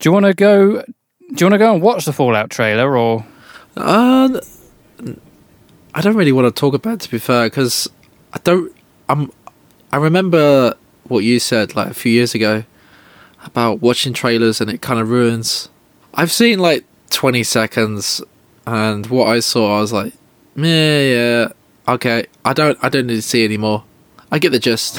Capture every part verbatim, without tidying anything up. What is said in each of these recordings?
Do you want to go? Do you want to go and watch the Fallout trailer, or? Uh, I don't really want to talk about it, to be fair, because I don't. I'm. I remember what you said like a few years ago about watching trailers and it kind of ruins. I've seen like twenty seconds, and what I saw, I was like, yeah, yeah, okay. I don't. I don't need to see any more. I get the gist.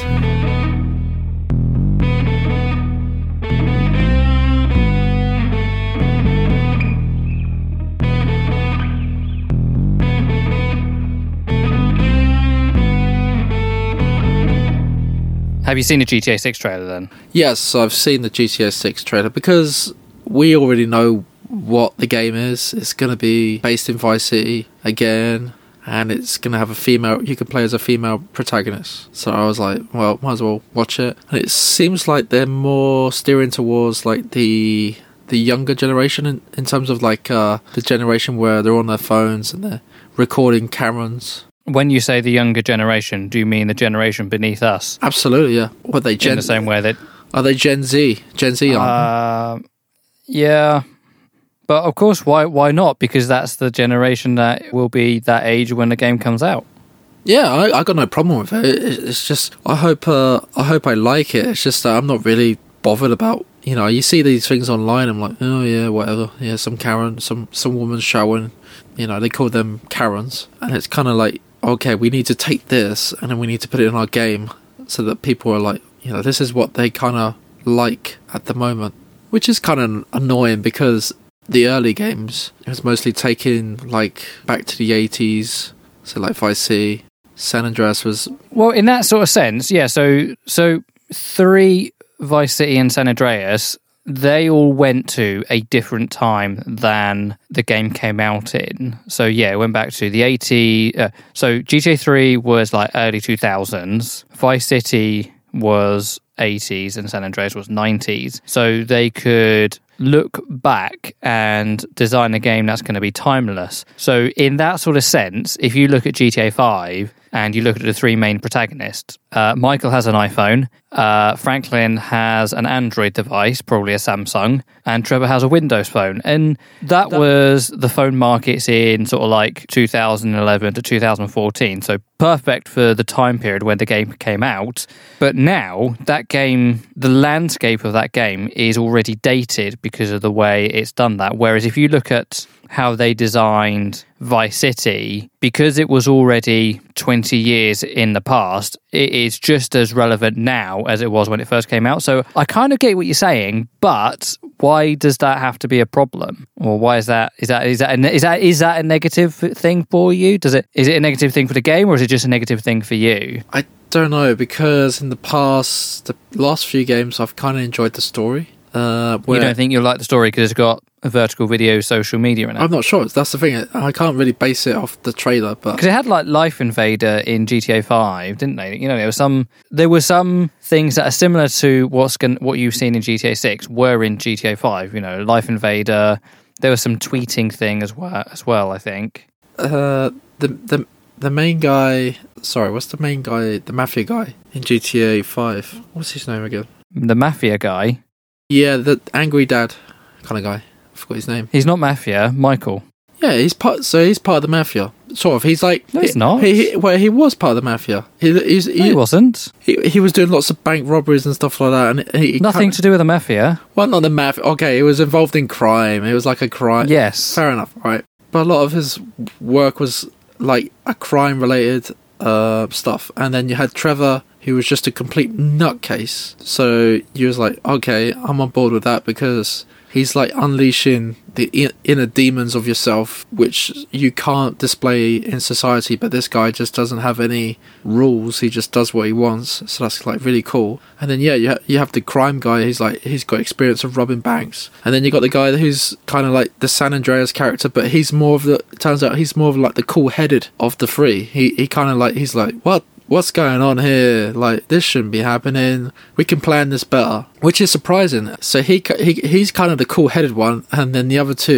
Have you seen the G T A six trailer then? Yes, I've seen the G T A six trailer because we already know what the game is. It's going to be based in Vice City again, and it's going to have a female, you can play as a female protagonist. So I was like, well, might as well watch it. And it seems like they're more steering towards like the the younger generation in, in terms of like uh, the generation where they're on their phones and they're recording cameras. When you say the younger generation, do you mean the generation beneath us? Absolutely, yeah. What, they Gen? In the same way that are they Gen Z? Gen Z, aren't uh, yeah, but of course, why why not? Because that's the generation that will be that age when the game comes out. Yeah, I, I got no problem with it. it it's just I hope uh, I hope I like it. It's just that I'm not really bothered about. You know, you see these things online. I'm like, oh yeah, whatever. Yeah, some Karen, some some woman showering. You know, they call them Karens, and it's kind of like, okay, we need to take this and then we need to put it in our game so that people are like, you know, this is what they kind of like at the moment, which is kind of annoying because the early games, it was mostly taken like back to the eighties, so like Vice City, San Andreas was... Well, in that sort of sense, yeah, so so three, Vice City and San Andreas, they all went to a different time than the game came out in. So yeah, it went back to the eighties. Uh, so G T A three was like early two thousands. Vice City was eighties and San Andreas was nineties. So they could look back and design a game that's going to be timeless. So in that sort of sense, if you look at G T A five and you look at the three main protagonists, uh, Michael has an iPhone, uh, Franklin has an Android device, probably a Samsung, and Trevor has a Windows phone. And that, that was the phone markets in sort of like two thousand eleven to two thousand fourteen. So perfect for the time period when the game came out. But now that game, the landscape of that game is already dated because of the way it's done that. Whereas if you look at how they designed Vice City, because it was already twenty years in the past, it is just as relevant now as it was when it first came out. So I kind of get what you're saying, but why does that have to be a problem? Or why is that is that is that a, is that is that a negative thing for you? Does it is it a negative thing for the game, or is it just a negative thing for you? I don't know, because in the past, the last few games, I've kind of enjoyed the story. Uh, you don't think you'll like the story because it's got a vertical video social media in it? I'm not sure. That's the thing. I can't really base it off the trailer, but because it had like Life Invader in G T A five, didn't they? You know, there were some there were some things that are similar to what's going what you've seen in G T A six were in G T A five. You know, Life Invader. There was some tweeting thing as well. As well, I think. Uh, the the the main guy. Sorry, what's the main guy? The mafia guy in G T A five. What's his name again? The mafia guy. Yeah, the angry dad kind of guy. I forgot his name. He's not mafia, Michael. Yeah, he's part. So he's part of the mafia, sort of. He's like no, he's he, not. He, he, well, he was part of the mafia. He, he's, he, no, he wasn't. He, he was doing lots of bank robberies and stuff like that. And he, he nothing to do with the mafia. Well, not the mafia. Okay, he was involved in crime. It was like a crime. Yes, fair enough. Right, but a lot of his work was like a crime-related uh, stuff. And then you had Trevor, who was just a complete nutcase. So you was like, okay, I'm on board with that because he's like unleashing the inner demons of yourself, which you can't display in society, but this guy just doesn't have any rules. He just does what he wants. So that's like really cool. And then yeah, you, ha- you have the crime guy. He's like, he's got experience of robbing banks. And then you got the guy who's kind of like the San Andreas character, but he's more of the, it turns out he's more of like the cool-headed of the three. He, he kind of like, he's like, what? What's going on here? Like, this shouldn't be happening. We can plan this better, which is surprising. So he, he he's kind of the cool-headed one, and then the other two,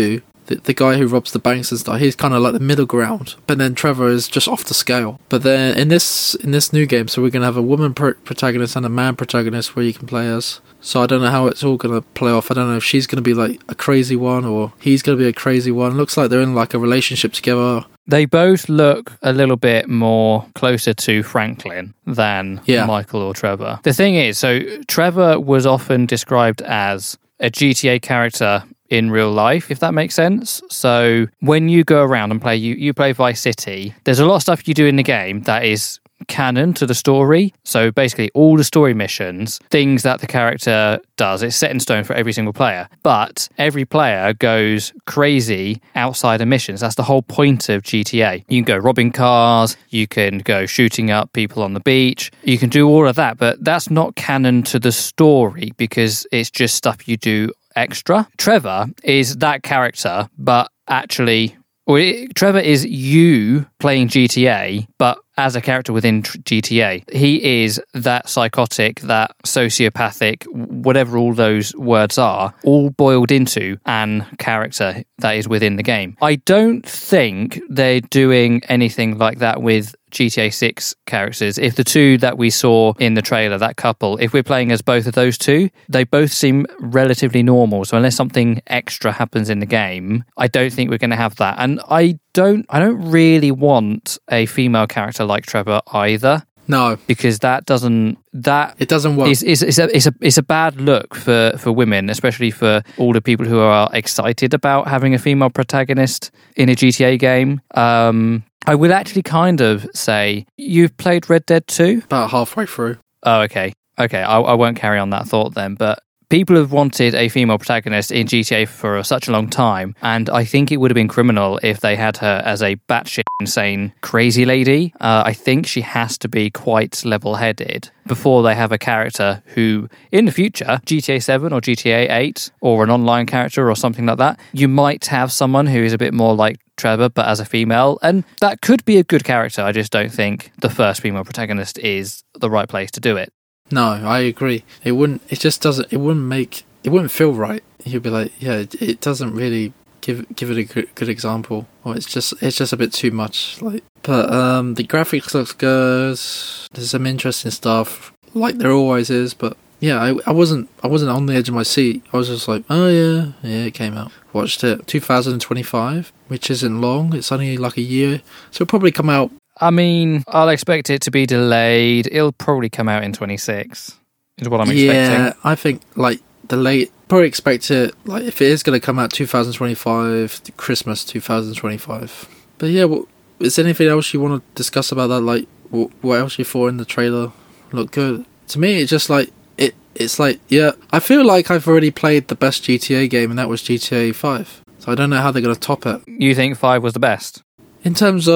the, the guy who robs the banks and stuff. He's kind of like the middle ground, but then Trevor is just off the scale. But then in this in this new game, so we're gonna have a woman pr- protagonist and a man protagonist where you can play as. So I don't know how it's all gonna play off. I don't know if she's gonna be like a crazy one or he's gonna be a crazy one. Looks like they're in like a relationship together. They both look a little bit more closer to Franklin than yeah. Michael or Trevor. The thing is, so Trevor was often described as a G T A character in real life, if that makes sense. So when you go around and play, you, you play Vice City, there's a lot of stuff you do in the game that is canon to the story. So basically all the story missions, things that the character does, it's set in stone for every single player. But every player goes crazy outside of missions. That's the whole point of G T A. You can go robbing cars, you can go shooting up people on the beach, you can do all of that, but that's not canon to the story because it's just stuff you do extra. Trevor is that character, but actually Well, it, Trevor is you playing G T A, but as a character within G T A. He is that psychotic, that sociopathic, whatever all those words are, all boiled into an character that is within the game. I don't think they're doing anything like that with G T A six characters. If the two that we saw in the trailer, that couple, if we're playing as both of those two, they both seem relatively normal. So unless something extra happens in the game, I don't think we're going to have that. And I don't, I don't really want a female character like Trevor either. No, because that doesn't that it doesn't work. It's, it's, it's a it's a it's a bad look for, for women, especially for all the people who are excited about having a female protagonist in a G T A game. Um, I would actually kind of say you've played Red Dead two? About halfway through. Oh, okay, okay. I, I won't carry on that thought then, but. People have wanted a female protagonist in G T A for such a long time, and I think it would have been criminal if they had her as a batshit insane crazy lady. Uh, I think she has to be quite level-headed before they have a character who, in the future, G T A seven or G T A eight, or an online character or something like that, you might have someone who is a bit more like Trevor, but as a female, and that could be a good character. I just don't think the first female protagonist is the right place to do it. No, I agree. It wouldn't. It just doesn't. It wouldn't make. It wouldn't feel right. You'd be like, yeah, it, it doesn't really give give it a good, good example. Or it's just it's just a bit too much. Like, but um, the graphics looks good. There's some interesting stuff, like there always is. But yeah, I, I wasn't I wasn't on the edge of my seat. I was just like, oh yeah, yeah, it came out. Watched it. two thousand twenty-five, which isn't long. It's only like a year, so it'll probably come out. I mean, I'll expect it to be delayed. It'll probably come out in twenty-six, is what I'm expecting. Yeah, I think, like, the late... Probably expect it, like, if it is going to come out twenty twenty-five, Christmas twenty twenty-five. But yeah, what, is there anything else you want to discuss about that? Like, what, what else you thought in the trailer looked good? To me, it's just like... it. It's like, yeah, I feel like I've already played the best G T A game, and that was G T A five. So I don't know how they're going to top it. You think five was the best? In terms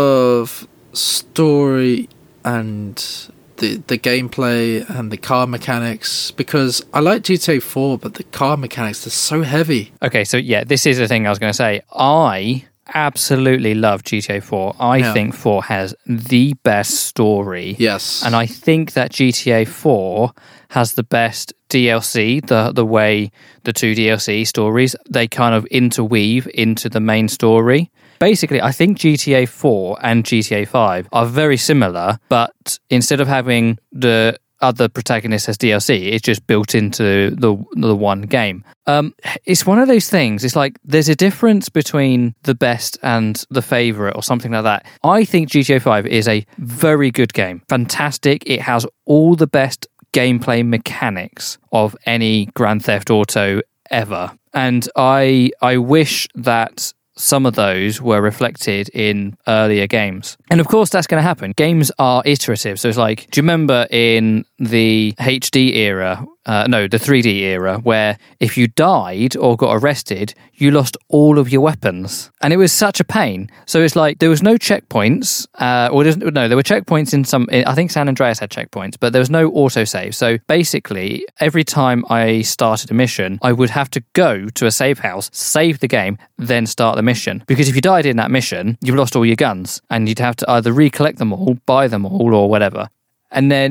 of story and the the gameplay and the car mechanics, because I like G T A four, but the car mechanics are so heavy. Okay, so yeah, this is the thing I was going to say. I absolutely love G T A four. I yeah. think four has the best story. Yes. And I think that G T A four has the best D L C, the the way the two D L C stories, they kind of interweave into the main story. Basically, I think G T A four and G T A five are very similar, but instead of having the other protagonist as D L C, it's just built into the the one game. Um, it's one of those things. It's like there's a difference between the best and the favorite or something like that. I think G T A five is a very good game. Fantastic. It has all the best gameplay mechanics of any Grand Theft Auto ever. And I I wish that some of those were reflected in earlier games. And of course that's going to happen. Games are iterative. So it's like, do you remember in the H D era, uh, no, the three D era, where if you died or got arrested, you lost all of your weapons. And it was such a pain. So it's like, there was no checkpoints, uh, or no, there were checkpoints in some, I think San Andreas had checkpoints, but there was no autosave. So basically, every time I started a mission, I would have to go to a save house, save the game, then start the mission. Because if you died in that mission, you've lost all your guns, and you'd have to either recollect them all, buy them all, or whatever. And then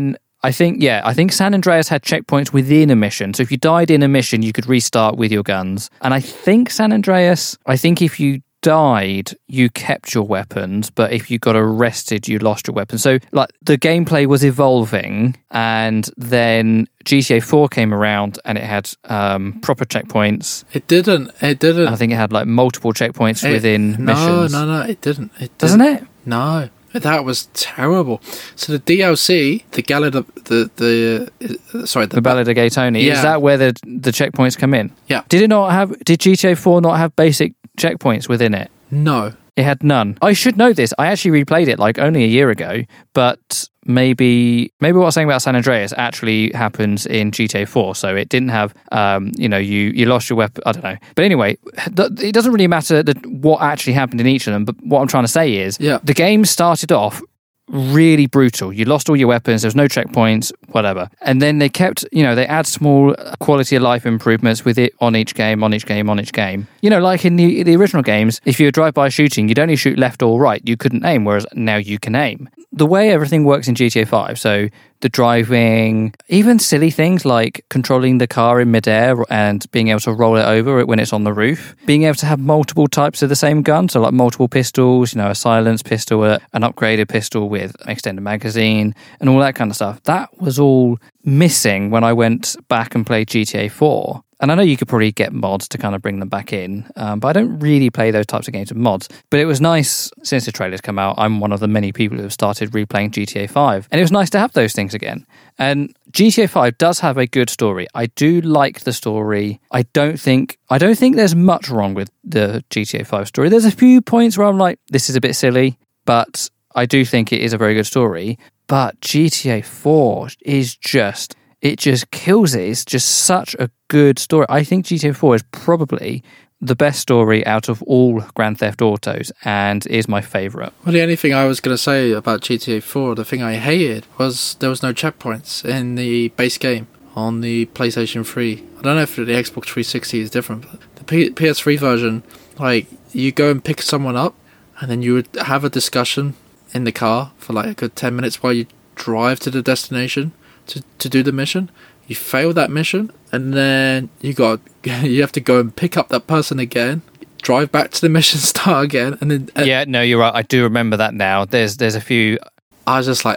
I think, yeah, I think San Andreas had checkpoints within a mission. So if you died in a mission, you could restart with your guns. And I think San Andreas, I think if you died, you kept your weapons, but if you got arrested, you lost your weapons. So like the gameplay was evolving, and then G T A four came around and it had um, proper checkpoints. It didn't. It didn't. I think it had like multiple checkpoints it, within no, missions. No, no, no, it didn't. It didn't. Doesn't it? No. That was terrible. So the D L C, the Ballad of the the uh, sorry, the, the Ballad of Gay Tony, yeah. is that where the the checkpoints come in? Yeah. Did it not have? Did G T A four not have basic checkpoints within it? No, it had none. I should know this. I actually replayed it like only a year ago, but maybe maybe what I was saying about San Andreas actually happens in G T A four. So it didn't have, um, you know, you you lost your weapon. I don't know. But anyway, th- it doesn't really matter that what actually happened in each of them. But what I'm trying to say is, yeah. the game started off really brutal. You lost all your weapons, there's no checkpoints, whatever. And then they kept, you know, they add small quality of life improvements with it on each game, on each game, on each game. You know, like in the, the original games, if you were drive-by shooting, you'd only shoot left or right. You couldn't aim, whereas now you can aim. The way everything works in G T A five, so the driving, even silly things like controlling the car in midair and being able to roll it over when it's on the roof, being able to have multiple types of the same gun, so like multiple pistols, you know, a silenced pistol, an upgraded pistol with an extended magazine, and all that kind of stuff. That was all missing when I went back and played G T A four. And I know you could probably get mods to kind of bring them back in, um, but I don't really play those types of games with mods. But it was nice, since the trailers come out, I'm one of the many people who have started replaying G T A five. And it was nice to have those things again. And G T A five does have a good story. I do like the story. I don't think I don't think there's much wrong with the G T A five story. There's a few points where I'm like, this is a bit silly, but I do think it is a very good story. But G T A four is just... It just kills it. It's just such a good story. I think G T A four is probably the best story out of all Grand Theft Autos and is my favourite. Well, the only thing I was going to say about G T A four, the thing I hated, was there was no checkpoints in the base game on the PlayStation three. I don't know if the Xbox three sixty is different, but the P- P S three version, like, you go and pick someone up and then you would have a discussion in the car for like a good ten minutes while you drive to the destination. To, to do the mission. You fail that mission, and then you got you have to go and pick up that person again, drive back to the mission, start again, and then and yeah, no, you're right. I do remember that now. There's there's a few. I was just like,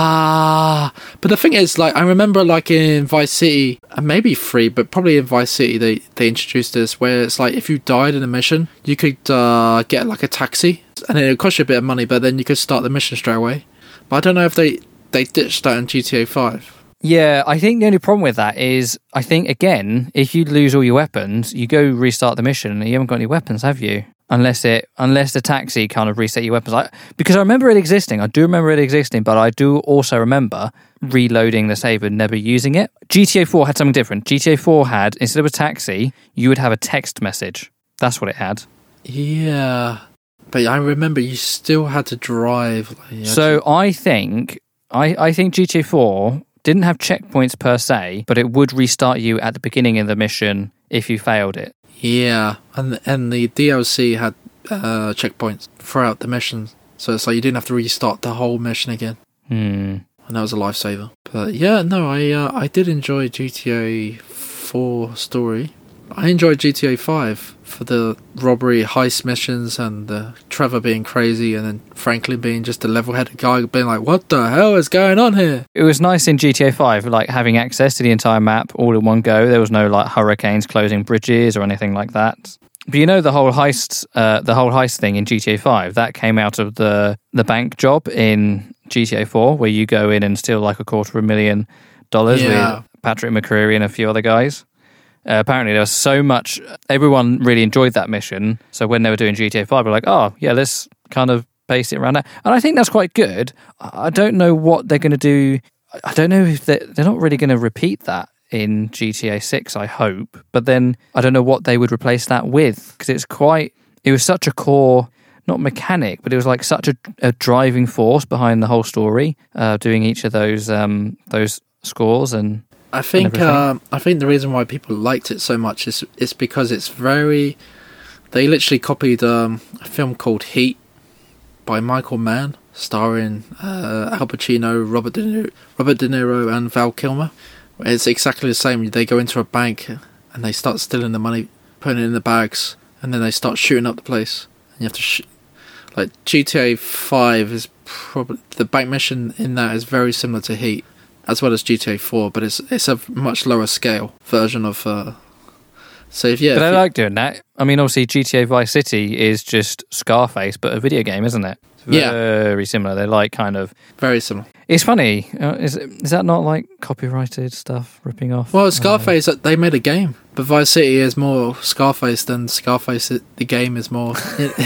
ah. But the thing is, like, I remember, like, in Vice City, and maybe three, but probably in Vice City, they they introduced this where it's like if you died in a mission, you could uh, get like a taxi, and it would cost you a bit of money, but then you could start the mission straight away. But I don't know if they they ditched that in G T A five. Yeah, I think the only problem with that is, I think, again, if you lose all your weapons, you go restart the mission and you haven't got any weapons, have you? Unless it, unless the taxi kind of reset your weapons. I, because I remember it existing. I do remember it existing, but I do also remember reloading the save and never using it. G T A four had something different. G T A four had, instead of a taxi, you would have a text message. That's what it had. Yeah. But I remember you still had to drive. Like, so to... I think, I, I think G T A four... didn't have checkpoints per se, but it would restart you at the beginning of the mission if you failed it. Yeah, and and the D L C had uh, checkpoints throughout the mission, so it's like you didn't have to restart the whole mission again. Hmm. And that was a lifesaver. But yeah, no, I uh, I did enjoy G T A four story. I enjoyed G T A five for the robbery heist missions and uh, Trevor being crazy and then Franklin being just a level-headed guy being like, what the hell is going on here? It was nice in G T A five, like having access to the entire map all in one go. There was no like hurricanes closing bridges or anything like that. But you know the whole heist, uh, the whole heist thing in G T A five, that came out of the, the bank job in G T A four where you go in and steal like a quarter of a million dollars yeah. with Patrick McCreary and a few other guys. Uh, apparently there was so much, everyone really enjoyed that mission, so when they were doing G T A five, they were like, oh, yeah, let's kind of base it around that. And I think that's quite good. I don't know what they're going to do. I don't know if they're, they're not really going to repeat that in G T A six, I hope. But then I don't know what they would replace that with, because it's quite, it was such a core, not mechanic, but it was like such a, a driving force behind the whole story, uh, doing each of those um, those scores and I think uh, I think the reason why people liked it so much is is because it's very. They literally copied um, a film called Heat by Michael Mann. starring uh, Al Pacino, Robert De Niro, Robert De Niro, and Val Kilmer. It's exactly the same. They go into a bank and they start stealing the money, putting it in the bags, and then they start shooting up the place. And you have to sh- like G T A five is probably the bank mission in that is very similar to Heat, as well as G T A four, but it's it's a much lower scale version of. Uh, so if yeah, but if I you, like doing that. I mean, obviously, G T A Vice City is just Scarface, but a video game, isn't it? Yeah. Very similar. They're like kind of very similar. It's funny. Uh, is is that not like copyrighted stuff ripping off? Well, Scarface, uh, they made a game, but Vice City is more Scarface than Scarface. The game is more.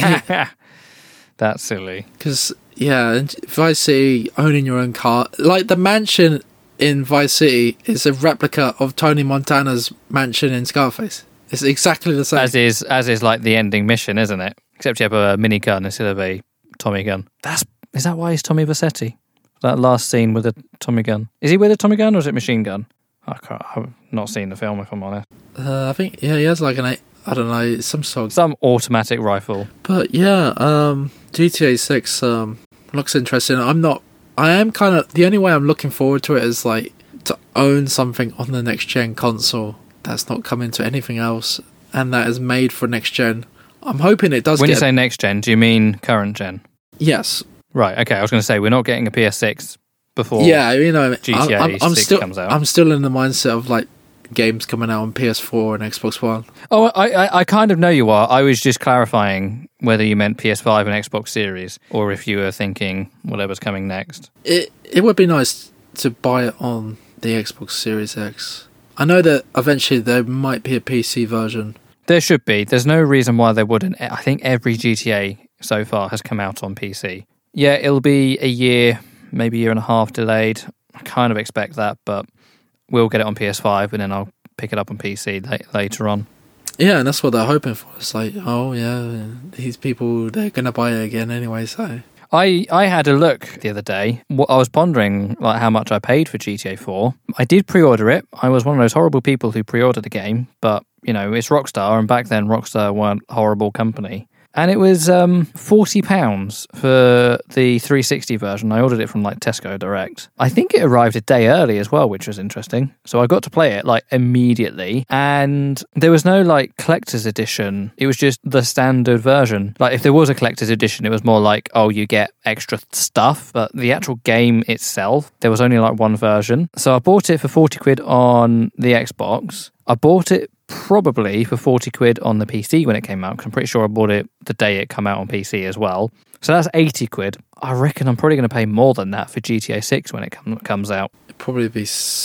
That's silly. Because yeah, Vice City, owning your own car, like the mansion in Vice City is a replica of Tony Montana's mansion in Scarface. It's exactly the same. As is as is like the ending mission, isn't it? Except you have a minigun instead of a Tommy gun. That's is that why he's Tommy Vercetti? That last scene with a Tommy gun. Is he with a Tommy gun or is it machine gun? I can't, I've not seen the film, if I'm honest. Uh, I think yeah, he has like an eight, I don't know, some sort of some automatic rifle. But yeah, um, G T A six um, looks interesting. I'm not. I am kind of the only way I'm looking forward to it is like to own something on the next gen console that's not coming to anything else, and that is made for next gen. I'm hoping it does. When get you say next gen, do you mean current gen? Yes. Right. Okay. I was going to say we're not getting a P S six before. Yeah, you know, G T A I'm, I'm six still, comes out. I'm still in the mindset of like games coming out on P S four and Xbox One. Oh, I, I, I kind of know you are. I was just clarifying whether you meant P S five and Xbox Series, or if you were thinking whatever's coming next. It it would be nice to buy it on the Xbox Series X. I know that eventually there might be a P C version. There should be. There's no reason why there wouldn't. I think every G T A so far has come out on P C. Yeah, it'll be a year, maybe a year and a half delayed. I kind of expect that, but we'll get it on P S five and then I'll pick it up on P C la- later on. Yeah, and that's what they're hoping for. It's like, oh yeah, these people, they're going to buy it again anyway, so... I, I had a look the other day. I was pondering like how much I paid for G T A four. I did pre-order it. I was one of those horrible people who pre-ordered the game, but, you know, it's Rockstar, and back then Rockstar weren't a horrible company. And it was um, forty pounds for the three sixty version. I ordered it from like Tesco Direct. I think it arrived a day early as well, which was interesting. So I got to play it like immediately. And there was no like collector's edition. It was just the standard version. Like if there was a collector's edition, it was more like, oh, you get extra stuff. But the actual game itself, there was only like one version. So I bought it for forty quid on the Xbox. I bought it probably for forty quid on the P C when it came out, because I'm pretty sure I bought it the day it came out on P C as well. So that's eighty quid. I reckon I'm probably going to pay more than that for G T A six when it com- comes out. It'd probably be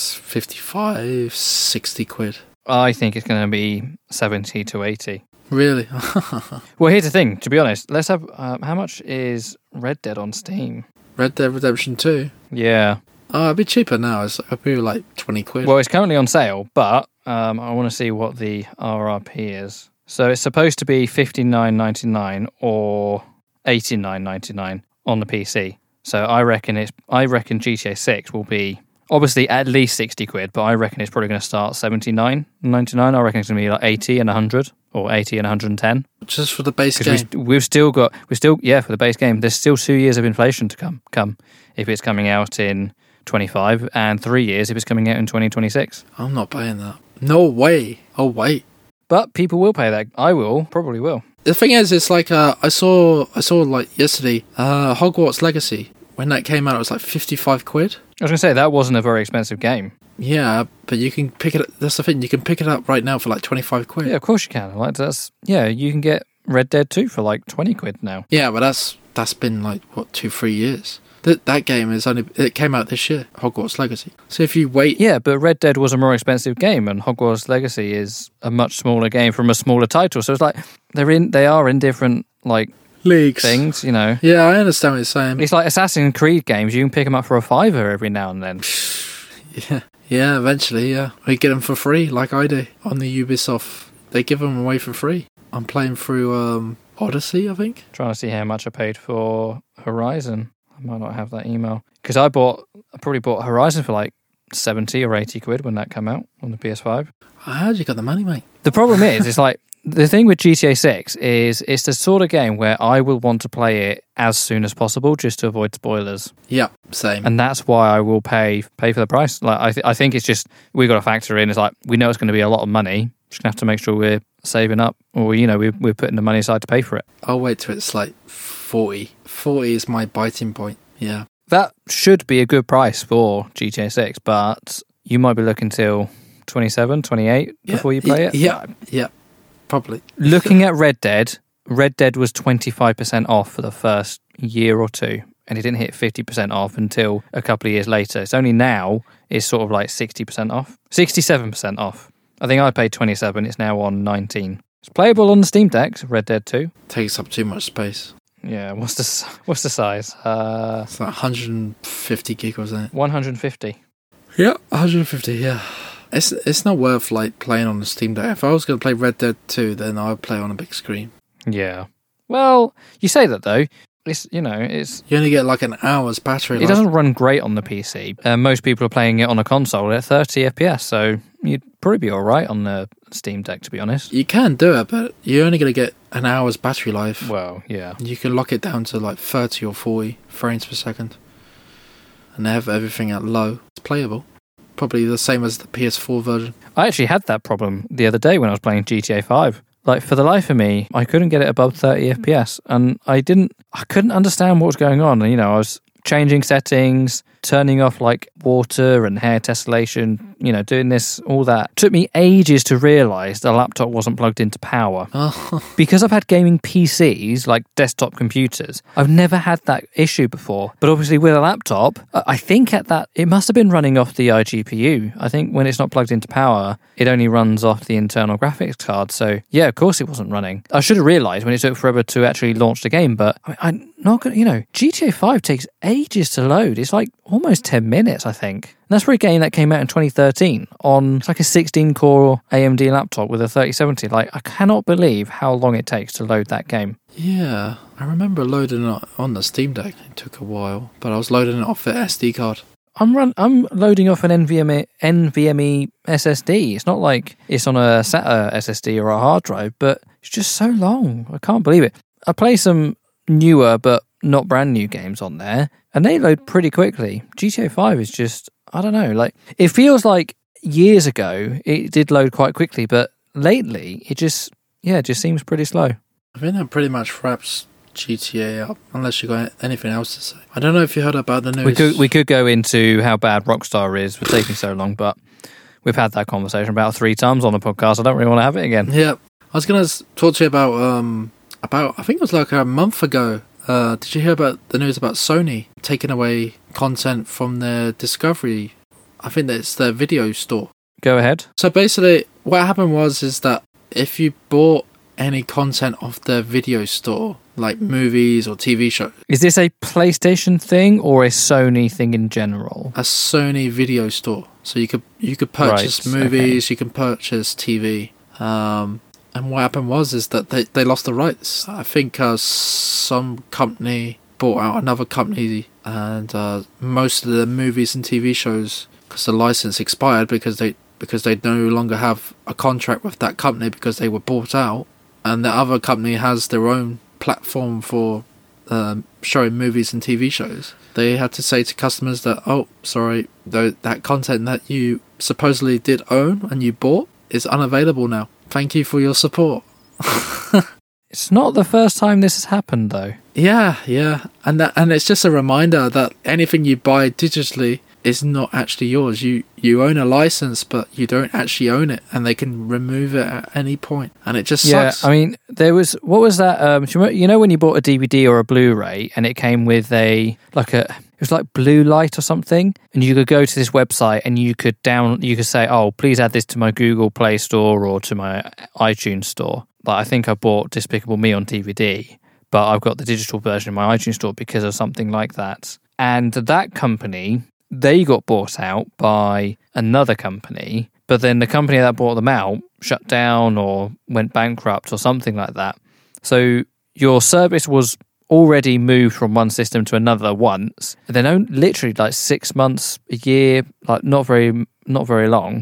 fifty-five, sixty quid. I think it's going to be seventy to eighty. Really? Well, here's the thing, to be honest. Let's have... Uh, how much is Red Dead on Steam? Red Dead Redemption two? Yeah. Oh, it'd be cheaper now. It's it'd be like twenty quid. Well, it's currently on sale, but um, I want to see what the R R P is. So it's supposed to be fifty-nine ninety-nine or eighty-nine ninety-nine on the P C. So I reckon it's. I reckon G T A six will be obviously at least sixty quid, but I reckon it's probably going to start seventy-nine ninety-nine. I reckon it's going to be like eighty and one hundred, or eighty and one hundred ten. Just for the base game. We've, we've still got. We're still yeah for the base game. There's still two years of inflation to come. Come if it's coming out in twenty-five, and three years if it's coming out in twenty twenty-six. I'm not paying that. No way. Oh wait. But people will pay that. I will, probably will. The thing is, it's like uh, I saw, I saw like yesterday, uh, Hogwarts Legacy. When that came out, it was like fifty-five quid. I was going to say that wasn't a very expensive game. Yeah, but you can pick it up. That's the thing. You can pick it up right now for like twenty-five quid. Yeah, of course you can. Like that's yeah, you can get Red Dead two for like twenty quid now. Yeah, but that's that's been like what two, three years. That that game is only it came out this year, Hogwarts Legacy. So if you wait, yeah, but Red Dead was a more expensive game, and Hogwarts Legacy is a much smaller game from a smaller title. So it's like they're in, they are in different like leagues things, you know. Yeah, I understand what you're saying. It's like Assassin's Creed games; you can pick them up for a fiver every now and then. yeah, yeah, eventually, yeah, we get them for free, like I do on the Ubisoft. They give them away for free. I'm playing through um, Odyssey, I think. Trying to see how much I paid for Horizon. I might not have that email because I bought, I probably bought Horizon for like seventy or eighty quid when that came out on the P S five. How'd you got the money, mate? The problem is, it's like the thing with G T A six is it's the sort of game where I will want to play it as soon as possible just to avoid spoilers. Yeah, same. And that's why I will pay pay for the price. Like I, th- I think it's just we've got to factor in. It's like we know it's going to be a lot of money. Just gonna have to make sure we're saving up, or you know, we're we're putting the money aside to pay for it. I'll wait till it's like forty. Forty is my biting point. Yeah, that should be a good price for G T A six, but you might be looking till twenty-seven, twenty-eight yeah. before you play yeah, it. Yeah, yeah, probably. Looking at Red Dead, Red Dead was twenty-five percent off for the first year or two, and it didn't hit fifty percent off until a couple of years later. It's only now it's sort of like sixty percent off, sixty-seven percent off. I think I paid twenty-seven, it's now on nineteen. It's playable on the Steam Deck, Red Dead two. Takes up too much space. Yeah, what's the what's the size? Uh, it's like one hundred fifty gig, wasn't it? one hundred fifty. Yeah, one hundred fifty, yeah. It's it's not worth like playing on the Steam Deck. If I was going to play Red Dead two, then I would play on a big screen. Yeah. Well, you say that though. It's, you know, it's... You only get like an hour's battery life. It doesn't run great on the P C. Uh, most people are playing it on a console at thirty F P S, so you'd probably be alright on the Steam Deck, to be honest. You can do it, but you're only going to get an hour's battery life. Well, yeah. You can lock it down to like thirty or forty frames per second. And they have everything at low. It's playable. Probably the same as the P S four version. I actually had that problem the other day when I was playing G T A five. Like, for the life of me, I couldn't get it above thirty F P S, and I didn't, I couldn't understand what was going on. And, you know, I was changing settings, turning off, like, water and hair tessellation, you know, doing this, all that. It took me ages to realise the laptop wasn't plugged into power. Oh. Because I've had gaming P Cs, like desktop computers, I've never had that issue before. But obviously with a laptop, I think at that, it must have been running off the iGPU. I think when it's not plugged into power, it only runs off the internal graphics card. So yeah, of course it wasn't running. I should have realised when it took forever to actually launch the game, but I mean, I'm not going to, you know, G T A five takes ages to load. It's like almost ten minutes, I think. And that's for a game that came out in twenty thirteen on it's like a sixteen core A M D laptop with a thirty seventy. Like, I cannot believe how long it takes to load that game. Yeah, I remember loading it on the Steam Deck. It took a while, but I was loading it off the S D card. I'm run. I'm loading off an NVMe NVMe S S D. It's not like it's on a SATA S S D or a hard drive, but it's just so long. I can't believe it. I play some newer but not brand new games on there, and they load pretty quickly. G T A five is just, I don't know, like, it feels like years ago it did load quite quickly, but lately it just, yeah, it just seems pretty slow. I think that pretty much wraps G T A up, unless you got anything else to say. I don't know if you heard about the news. We could we could go into how bad Rockstar is for taking so long, but we've had that conversation about three times on the podcast. I don't really want to have it again. Yeah, I was going to talk to you about um about I think it was like a month ago. Uh, did you hear about the news about Sony taking away content from their Discovery? I think that's their video store. Go ahead. So basically, what happened was is that if you bought any content off their video store, like movies or T V shows. Is this a PlayStation thing or a Sony thing in general? A Sony video store. So you could you could purchase right, movies, okay. you can purchase T V. Um, and what happened was is that they, they lost the rights. I think uh, some company bought out another company, and uh, most of the movies and T V shows, because the license expired because they because they no longer have a contract with that company because they were bought out, and the other company has their own platform for um, showing movies and T V shows. They had to say to customers that, oh, sorry, th- that content that you supposedly did own and you bought is unavailable now. Thank you for your support. It's not the first time this has happened, though. Yeah, yeah. And that, and it's just a reminder that anything you buy digitally is not actually yours. You you own a license, but you don't actually own it, and they can remove it at any point. And it just yeah, sucks. I mean, there was, what was that? Um, do you remember- you know when you bought a D V D or a Blu-ray and it came with a, like a, it was like Blue Light or something, and you could go to this website and you could down, you could say, oh, please add this to my Google Play Store or to my iTunes Store. Like, I think I bought Despicable Me on D V D, but I've got the digital version in my iTunes Store because of something like that. And that company, they got bought out by another company, but then the company that bought them out shut down or went bankrupt or something like that. So your service was already moved from one system to another once, and then only literally like six months, a year, like not very, not very long,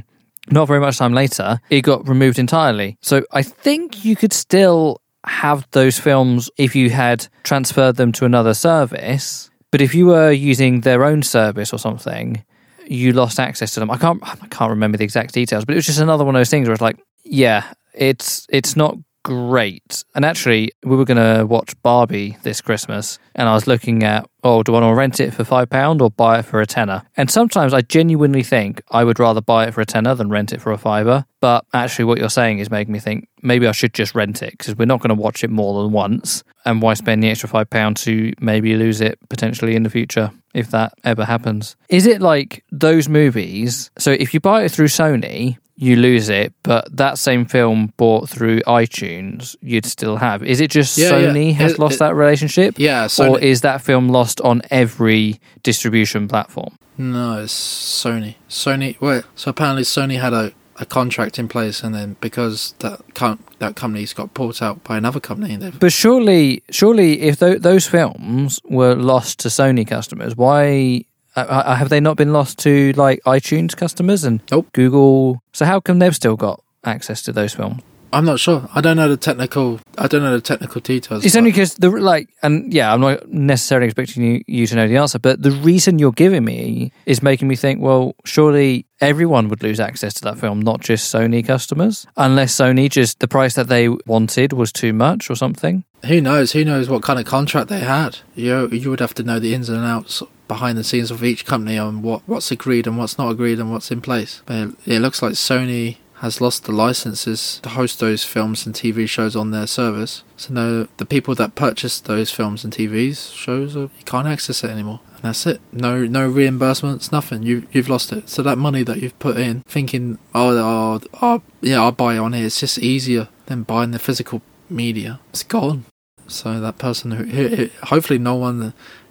not very much time later, it got removed entirely. So I think you could still have those films if you had transferred them to another service. But if you were using their own service or something, you lost access to them. I can't I can't remember the exact details, but it was just another one of those things where it's like, yeah, it's it's not great. And actually, we were going to watch Barbie this Christmas, and I was looking at, oh, do I want to rent it for five pounds or buy it for a tenner? And sometimes I genuinely think I would rather buy it for a tenner than rent it for a fiver. But actually what you're saying is making me think maybe I should just rent it, because we're not going to watch it more than once. And why spend the extra five pounds to maybe lose it potentially in the future, if that ever happens? Is it like those movies? So if you buy it through Sony, you lose it, but that same film bought through iTunes, you'd still have. Is it just Yeah, Sony yeah. has It- lost it- that relationship? Yeah, Sony. Or is that film lost on every distribution platform? No, it's Sony. Sony. Wait. So apparently Sony had a, a contract in place, and then because that com- that company's got bought out by another company, they've But surely, surely, if th- those films were lost to Sony customers, why uh, uh, have they not been lost to like iTunes customers and Nope. Google? So how come they've still got access to those films? I'm not sure. I don't know the technical. I don't know the technical details. It's but- only because the like, and yeah, I'm not necessarily expecting you, you to know the answer, but the reason you're giving me is making me think, well, surely everyone would lose access to that film, not just Sony customers, unless Sony just the price that they wanted was too much or something. Who knows? Who knows what kind of contract they had? You you would have to know the ins and outs behind the scenes of each company on what, what's agreed and what's not agreed and what's in place. But it, it looks like Sony has lost the licenses to host those films and T V shows on their service. So no, the people that purchased those films and T V shows, you can't access it anymore. And that's it. No no reimbursements, nothing. You, you've lost it. So that money that you've put in, thinking, oh, oh, oh yeah, I'll buy it on here. It's just easier than buying the physical media. It's gone. So that person who, who hopefully no one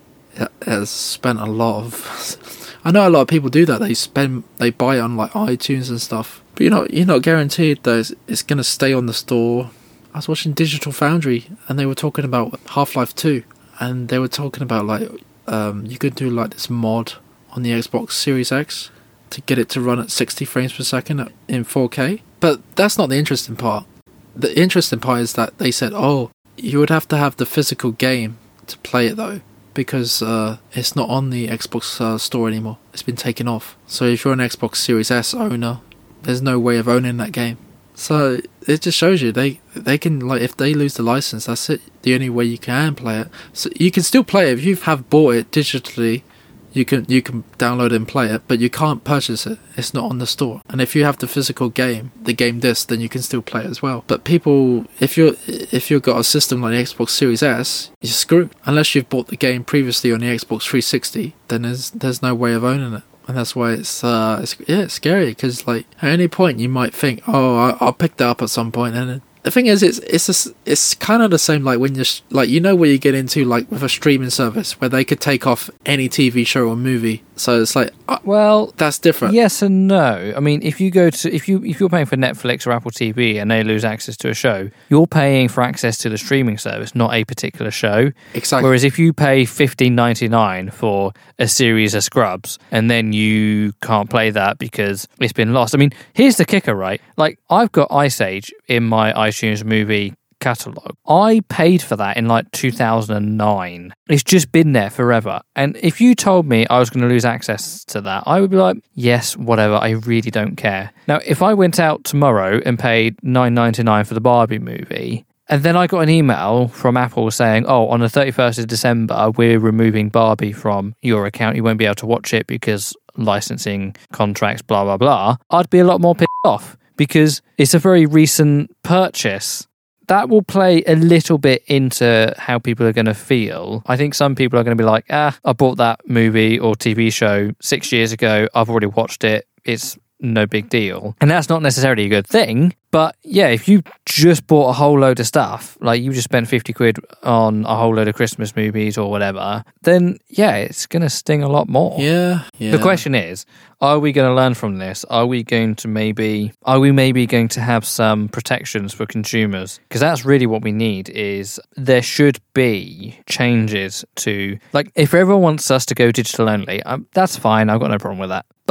has spent a lot of... I know a lot of people do that. They spend, they buy it on like iTunes and stuff. But you're not, you're not guaranteed that it's, it's going to stay on the store. I was watching Digital Foundry, and they were talking about Half-Life two, and they were talking about like um, you could do like this mod on the Xbox Series X to get it to run at sixty frames per second in four K. But that's not the interesting part. The interesting part is that they said, oh, you would have to have the physical game to play it though, because uh, it's not on the Xbox uh, store anymore. It's been taken off. So if you're an Xbox Series S owner, there's no way of owning that game. So it just shows you they they can, like, if they lose the license, that's it. The only way you can play it. So you can still play it if you have bought it digitally. You can you can download it and play it, but you can't purchase it. It's not on the store. And if you have the physical game, the game disc, then you can still play it as well. But people, if you're if you've got a system like the Xbox Series S, you're screwed. Unless you've bought the game previously on the Xbox three sixty, then there's there's no way of owning it. And that's why it's uh it's, yeah it's scary, because like at any point you might think, oh, I, I'll pick that up at some point, and then the thing is, it's it's a, it's kind of the same like when you're like, you know, where you get into like with a streaming service where they could take off any T V show or movie. So it's like, uh, Well, that's different. yes and no. I mean, if you go to if you if you're paying for Netflix or Apple T V and they lose access to a show, you're paying for access to the streaming service, not a particular show. Exactly. Whereas if you pay fifteen ninety-nine for a series of Scrubs and then you can't play that because it's been lost. I mean, here's the kicker, right? Like, I've got Ice Age in my iTunes movie catalogue. I paid for that in like two thousand nine. It's just been there forever. And if you told me I was going to lose access to that, I would be like, yes, whatever, I really don't care. Now, if I went out tomorrow and paid nine ninety-nine for the Barbie movie, and then I got an email from Apple saying, oh, on the thirty-first of December, we're removing Barbie from your account, you won't be able to watch it because licensing contracts, blah, blah, blah, I'd be a lot more pissed off, because it's a very recent purchase. That will play a little bit into how people are going to feel. I think some people are going to be like, ah, I bought that movie or T V show six years ago. I've already watched it. It's no big deal. And that's not necessarily a good thing. But yeah, if you just bought a whole load of stuff, like you just spent fifty quid on a whole load of Christmas movies or whatever, then yeah, it's going to sting a lot more. Yeah, yeah. The question is, are we going to learn from this? Are we going to maybe, are we maybe going to have some protections for consumers? Because that's really what we need, is there should be changes to, like, if everyone wants us to go digital only, um, that's fine. I've got no problem with that.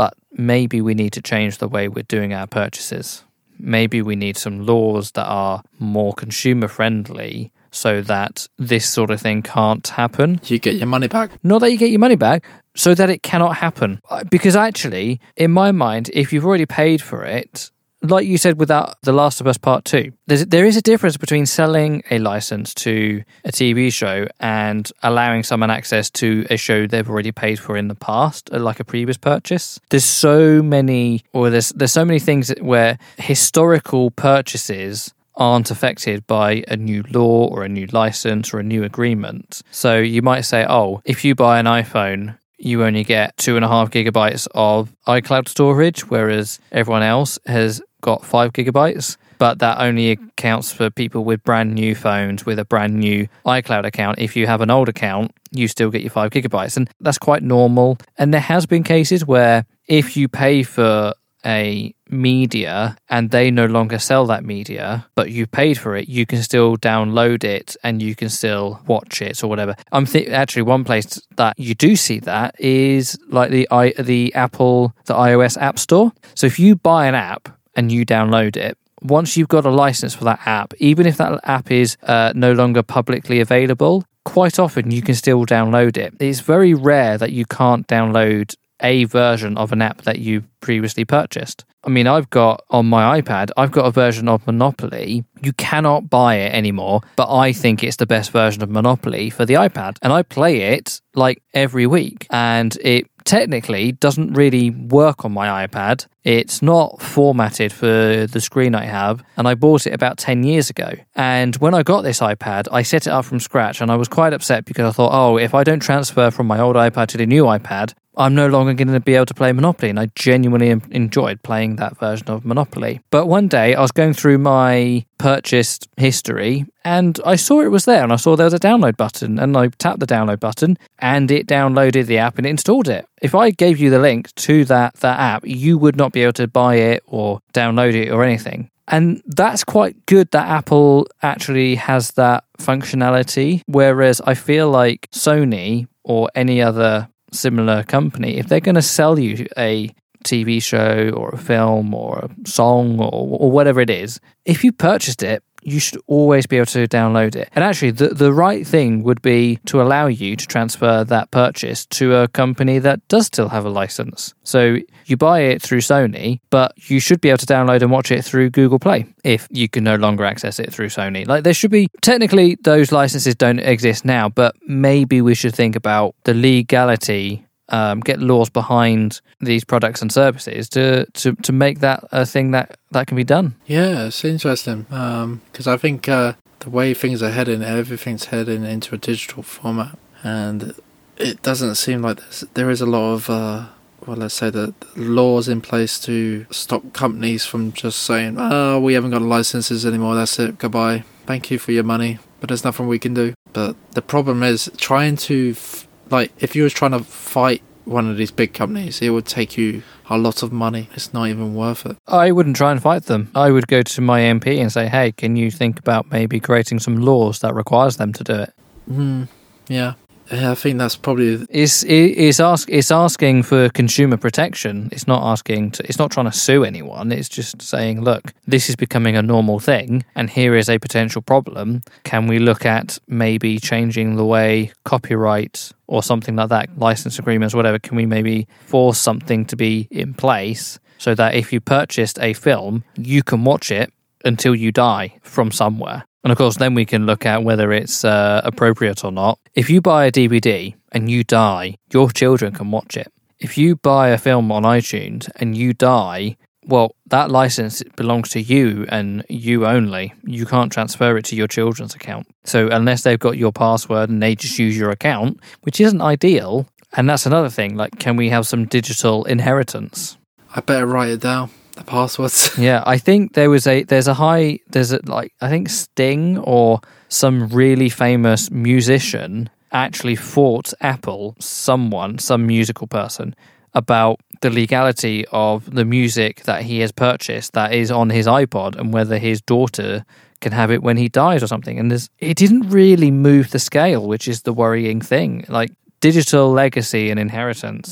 but maybe we need to change the way we're doing our purchases. Maybe we need some laws that are more consumer friendly so that this sort of thing can't happen. You get your money back. Not that you get your money back, so that it cannot happen. Because actually, in my mind, if you've already paid for it, like you said with that, The Last of Us Part two, there's, there is a difference between selling a license to a T V show and allowing someone access to a show they've already paid for in the past, like a previous purchase. There's so many, or there's there's so many things where historical purchases aren't affected by a new law or a new license or a new agreement. So you might say, oh, if you buy an iPhone, you only get two and a half gigabytes of iCloud storage, whereas everyone else has got five gigabytes. But that only accounts for people with brand new phones with a brand new iCloud account. If you have an old account, you still get your five gigabytes. And that's quite normal. And there has been cases where if you pay for a media and they no longer sell that media, but you paid for it, you can still download it and you can still watch it or whatever. I'm th- actually one place that you do see that is like the i the Apple the iOS App Store. So if you buy an app and you download it, once you've got a license for that app, even if that app is uh, no longer publicly available, quite often you can still download it. It's very rare that you can't download a version of an app that you previously purchased. I mean, I've got on my iPad, I've got a version of Monopoly. You cannot buy it anymore, but I think it's the best version of Monopoly for the iPad. And I play it like every week. And it technically doesn't really work on my iPad. It's not formatted for the screen I have. And I bought it about ten years ago. And when I got this iPad, I set it up from scratch. And I was quite upset because I thought, oh, if I don't transfer from my old iPad to the new iPad, I'm no longer going to be able to play Monopoly, and I genuinely enjoyed playing that version of Monopoly. But one day, I was going through my purchased history, and I saw it was there, and I saw there was a download button, and I tapped the download button, and it downloaded the app and it installed it. If I gave you the link to that, that app, you would not be able to buy it or download it or anything. And that's quite good that Apple actually has that functionality, whereas I feel like Sony or any other similar company, if they're going to sell you a T V show or a film or a song or, or whatever it is, if you purchased it, you should always be able to download it. And actually, the, the right thing would be to allow you to transfer that purchase to a company that does still have a license. So you buy it through Sony, but you should be able to download and watch it through Google Play if you can no longer access it through Sony. Like, there should be, technically those licenses don't exist now, but maybe we should think about the legality, Um, get laws behind these products and services to, to, to make that a thing that, that can be done. Yeah, it's interesting because um, I think uh, the way things are heading, everything's heading into a digital format, and it doesn't seem like there's, there is a lot of, uh, well, let's say the laws in place to stop companies from just saying, oh, we haven't got licenses anymore, that's it, goodbye, thank you for your money, but there's nothing we can do. But the problem is trying to... F- Like, if you were trying to fight one of these big companies, it would take you a lot of money. It's not even worth it. I wouldn't try and fight them. I would go to my M P and say, hey, can you think about maybe creating some laws that requires them to do it? Mm, yeah. Yeah, I think that's probably... It's, it's, ask, it's asking for consumer protection. It's not asking to, it's not trying to sue anyone. It's just saying, look, this is becoming a normal thing, and here is a potential problem. Can we look at maybe changing the way copyright or something like that, license agreements, whatever, can we maybe force something to be in place so that if you purchased a film, you can watch it until you die from somewhere? And of course, then we can look at whether it's uh, appropriate or not. If you buy a D V D and you die, your children can watch it. If you buy a film on iTunes and you die, well, that license belongs to you and you only. You can't transfer it to your children's account. So unless they've got your password and they just use your account, which isn't ideal. And that's another thing. Like, can we have some digital inheritance? I better write it down. The passwords. Yeah, I think there was a there's a high there's a like I think Sting or some really famous musician actually fought Apple, someone, some musical person, about the legality of the music that he has purchased that is on his iPod and whether his daughter can have it when he dies or something. And there's, it didn't really move the scale, which is the worrying thing. Like, digital legacy and inheritance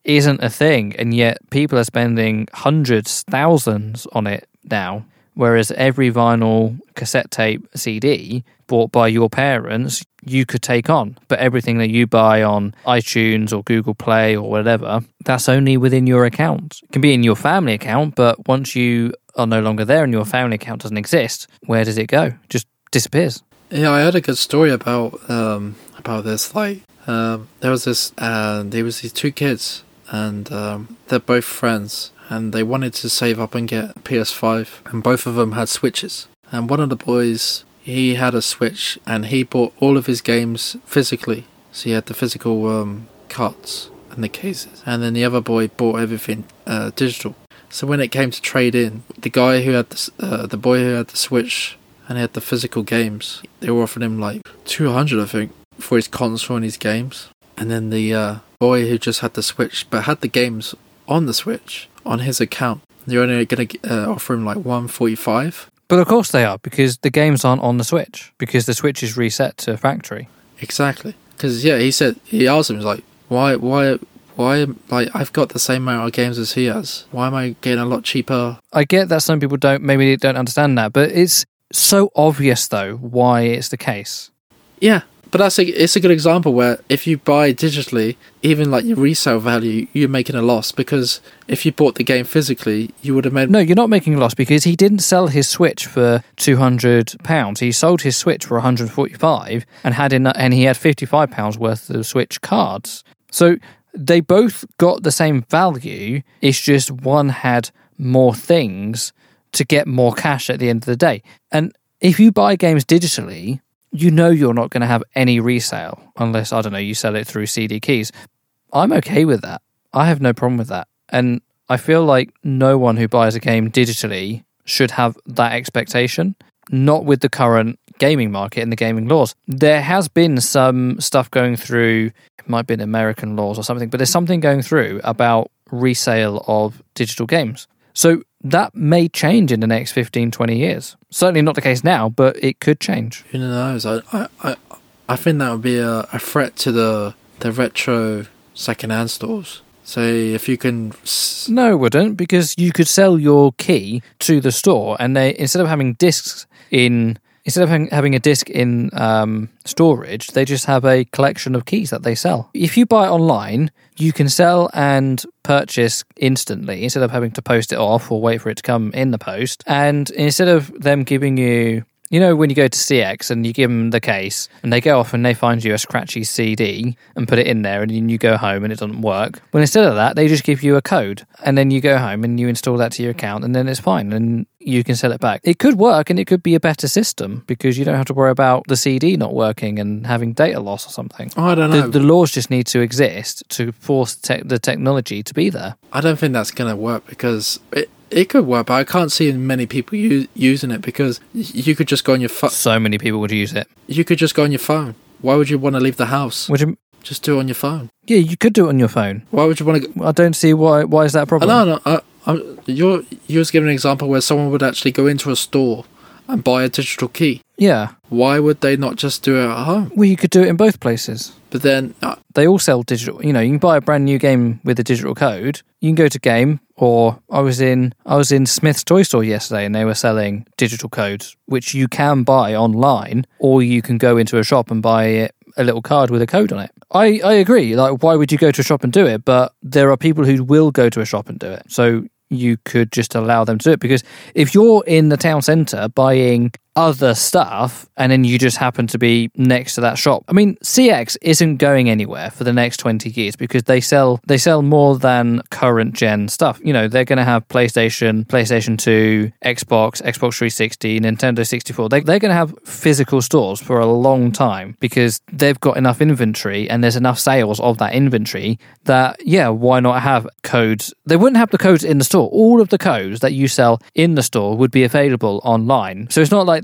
isn't a thing, and yet people are spending hundreds, thousands on it now. Whereas every vinyl, cassette tape, C D bought by your parents, you could take on. But everything that you buy on iTunes or Google Play or whatever, that's only within your account. It can be in your family account, but once you are no longer there and your family account doesn't exist, where does it go? Just disappears. Yeah, I heard a good story about um, about this. Like, um, there was this, uh, there was these two kids, and um, they're both friends. And they wanted to save up and get a P S five, and both of them had Switches. And one of the boys, he had a Switch, and he bought all of his games physically. So he had the physical um, carts and the cases. And then the other boy bought everything uh, digital. So when it came to trade in, the guy who had the, uh, the boy who had the Switch and he had the physical games, they were offering him like two hundred, I think, for his console and his games. And then the uh, boy who just had the Switch, but had the games on the Switch, on his account, they're only going to uh, offer him like one forty-five. But of course they are, because the games aren't on the Switch, because the Switch is reset to factory. Exactly. Because, yeah, he said, he asked him, he was like, why, why, why, like, I've got the same amount of games as he has. Why am I getting a lot cheaper? I get that some people don't, maybe don't understand that, but it's so obvious, though, why it's the case. Yeah. But that's a, it's a good example where if you buy digitally, even like your resale value, you're making a loss, because if you bought the game physically, you would have made... No, you're not making a loss, because he didn't sell his Switch for two hundred pounds. He sold his Switch for one hundred forty-five and had in, and he had fifty-five pounds worth of Switch cards. So they both got the same value. It's just one had more things to get more cash at the end of the day. And if you buy games digitally, you know you're not going to have any resale unless, I don't know, you sell it through C D keys. I'm okay with that. I have no problem with that. And I feel like no one who buys a game digitally should have that expectation, not with the current gaming market and the gaming laws. There has been some stuff going through, it might be in American laws or something, but there's something going through about resale of digital games. So that may change in the next fifteen, twenty years. Certainly not the case now, but it could change. Who knows? I I, I, I think that would be a, a threat to the, the retro second-hand stores. So if you can... S- no, it wouldn't, because you could sell your key to the store, and they, instead of having discs in... Instead of having, having a disc in um, storage, they just have a collection of keys that they sell. If you buy online, you can sell and purchase instantly instead of having to post it off or wait for it to come in the post. And instead of them giving you... You know, when you go to C X and you give them the case and they go off and they find you a scratchy C D and put it in there and then you go home and it doesn't work. Well, instead of that, they just give you a code and then you go home and you install that to your account and then it's fine and you can sell it back. It could work and it could be a better system because you don't have to worry about the C D not working and having data loss or something. Oh, I don't know. The, the laws just need to exist to force te- the technology to be there. I don't think that's going to work because... it. It could work, but I can't see many people use, using it because you could just go on your phone. So many people would use it. You could just go on your phone. Why would you want to leave the house? Would you... Just do it on your phone. Yeah, you could do it on your phone. Why would you want to... Go... I don't see why Why is that a problem. No, no, I, I'm, you're, you're just giving an example where someone would actually go into a store and buy a digital key. Yeah. Why would they not just do it at home? Well, you could do it in both places. But then... Uh, they all sell digital. You know, you can buy a brand new game with a digital code. You can go to Game, or I was in I was in Smith's Toy Store yesterday and they were selling digital codes, which you can buy online, or you can go into a shop and buy it, a little card with a code on it. I, I agree. Like, why would you go to a shop and do it? But there are people who will go to a shop and do it. So you could just allow them to do it. Because if you're in the town centre buying other stuff and then you just happen to be next to that shop. I mean, C X isn't going anywhere for the next twenty years because they sell they sell more than current gen stuff. You know, they're going to have PlayStation, PlayStation two, Xbox, Xbox three sixty, Nintendo sixty-four. They, they're going to have physical stores for a long time because they've got enough inventory and there's enough sales of that inventory that, yeah, why not have codes? They wouldn't have the codes in the store. All of the codes that you sell in the store would be available online. So it's not like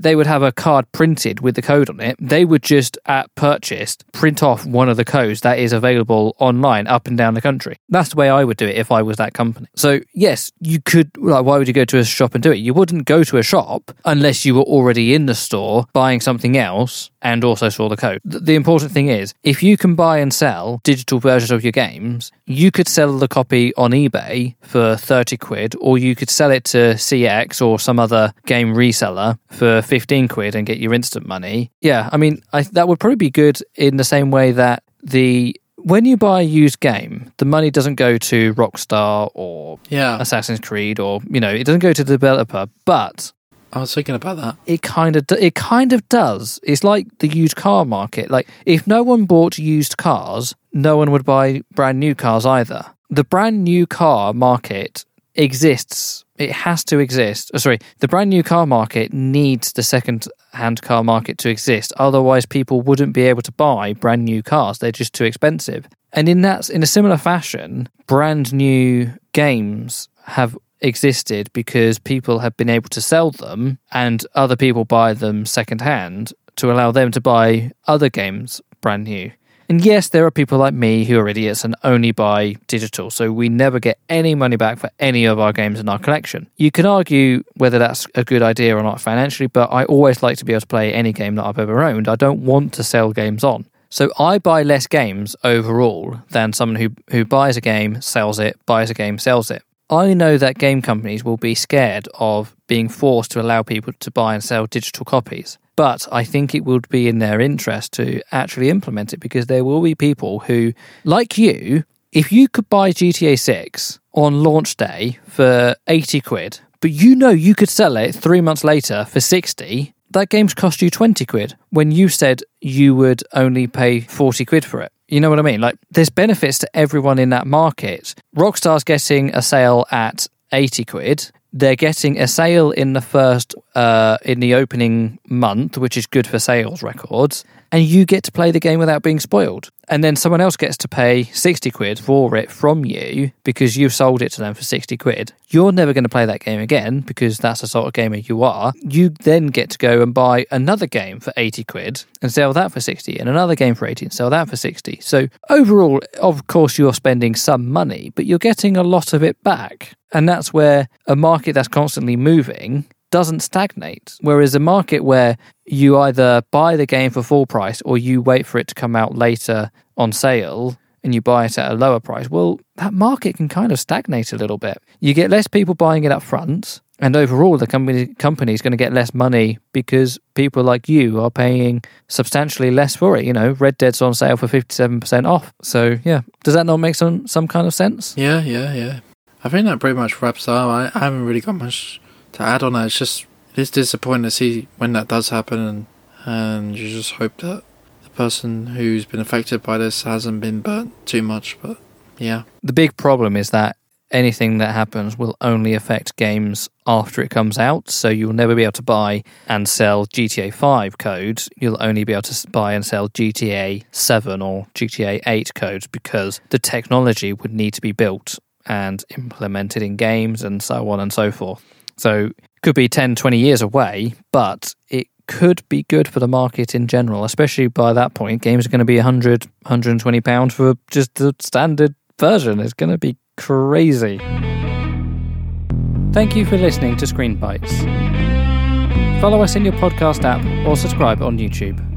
they would have a card printed with the code on it. They would just, at purchase, print off one of the codes that is available online up and down the country. That's the way I would do it if I was that company. So, yes, you could, like, why would you go to a shop and do it? You wouldn't go to a shop unless you were already in the store buying something else and also saw the code. The important thing is, if you can buy and sell digital versions of your games, you could sell the copy on eBay for thirty quid, or you could sell it to C X or some other game reseller for fifteen quid and get your instant money. Yeah, I mean, I, that would probably be good in the same way that the when you buy a used game, the money doesn't go to Rockstar or yeah. Assassin's Creed, or, you know, it doesn't go to the developer, but I was thinking about that. It kind of it kind of does. It's like the used car market. Like, if no one bought used cars, no one would buy brand new cars either. The brand new car market exists. It has to exist. Oh, sorry, the brand new car market needs the second-hand car market to exist. Otherwise, people wouldn't be able to buy brand new cars. They're just too expensive. And in that, in a similar fashion, brand new games have existed because people have been able to sell them and other people buy them secondhand to allow them to buy other games brand new. And yes, there are people like me who are idiots and only buy digital, so we never get any money back for any of our games in our collection. You can argue whether that's a good idea or not financially, but I always like to be able to play any game that I've ever owned. I don't want to sell games on. So I buy less games overall than someone who, who buys a game, sells it, buys a game, sells it. I know that game companies will be scared of being forced to allow people to buy and sell digital copies. But I think it would be in their interest to actually implement it, because there will be people who, like you, if you could buy G T A six on launch day for eighty quid, but you know you could sell it three months later for sixty, that game's cost you twenty quid when you said you would only pay forty quid for it. You know what I mean? Like, there's benefits to everyone in that market. Rockstar's getting a sale at eighty quid. They're getting a sale in the first, uh, in the opening month, which is good for sales records. And you get to play the game without being spoiled. And then someone else gets to pay sixty quid for it from you because you've sold it to them for sixty quid. You're never going to play that game again because that's the sort of gamer you are. You then get to go and buy another game for eighty quid and sell that for sixty, and another game for eighty and sell that for sixty. So overall, of course, you're spending some money, but you're getting a lot of it back. And that's where a market that's constantly moving doesn't stagnate. Whereas a market where you either buy the game for full price or you wait for it to come out later on sale and you buy it at a lower price, well, that market can kind of stagnate a little bit. You get less people buying it up front, and overall the company company is going to get less money because people like you are paying substantially less for it. You know, Red Dead's on sale for fifty-seven percent off. So, yeah, does that not make some, some kind of sense? Yeah, yeah, yeah. I think that pretty much wraps up. I, I haven't really got much to add on that. It's just, it's disappointing to see when that does happen, and and you just hope that the person who's been affected by this hasn't been burnt too much. But yeah, the big problem is that anything that happens will only affect games after it comes out, so you'll never be able to buy and sell G T A five code. You'll only be able to buy and sell G T A seven or G T A eight codes because the technology would need to be built and implemented in games and so on and so forth. So it could be ten, twenty years away, but it could be good for the market in general, especially by that point. Games are going to be one hundred, one hundred twenty pounds for just the standard version. It's going to be crazy. Thank you for listening to Screen Bites. Follow us in your podcast app or subscribe on YouTube.